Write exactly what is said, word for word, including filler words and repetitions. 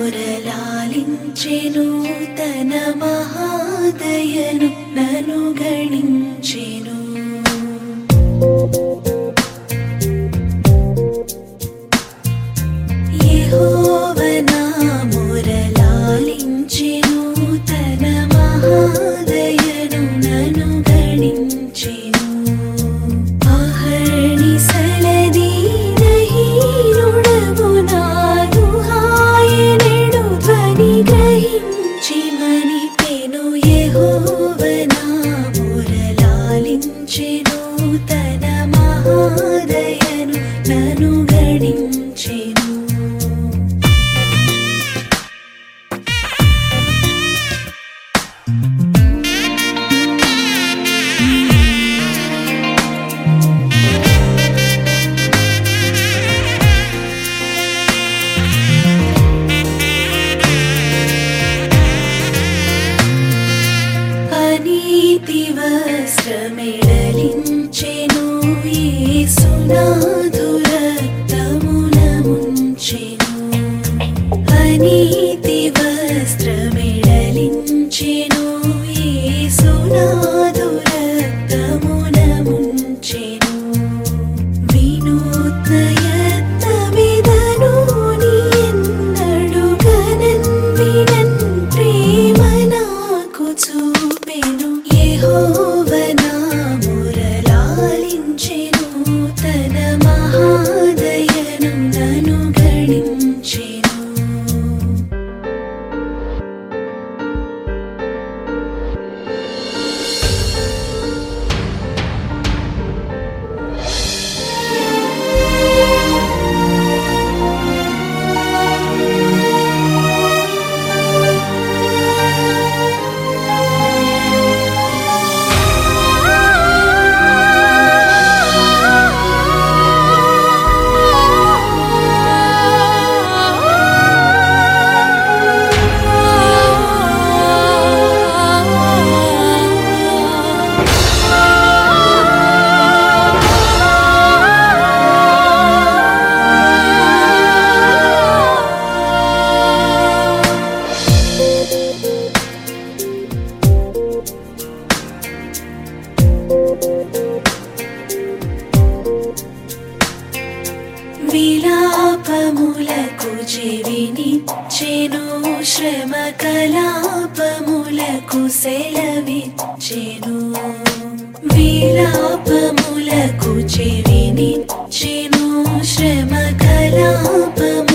మురళాలించెను తన మహాదయను నను గణించెను. యెహోవా నా మురళాలించెను తన మహాదయను నను గణించెను. అహర్నిశలది దహీనుడగునాను హాయనెడు ధ్వని గ్రహించి మనిపెను. యెహోవా నా మురళాలించెను తన మహాదయను నను గణించెను. అనీతి వస్త్రమెడలించెను యేసునాథు రక్తమున ముంచెను. అనీతి వస్త్రమెడలించెను యేసునాథు రక్తమున ముంచెను. వినూత్న యత్నమిదను నీ ఎన్నడు గనన్ వినన్ ప్రేమ నాకు చూపెను. యెహోవా నా మురళాలించెను తన మహాదయను నను గణించెను. విలాపములకు చెవినిచ్చెను శ్రమ కలాపములకు సెలవిచ్చెను. విలాపములకు చెవినిచ్చెను శ్రమ కలాపము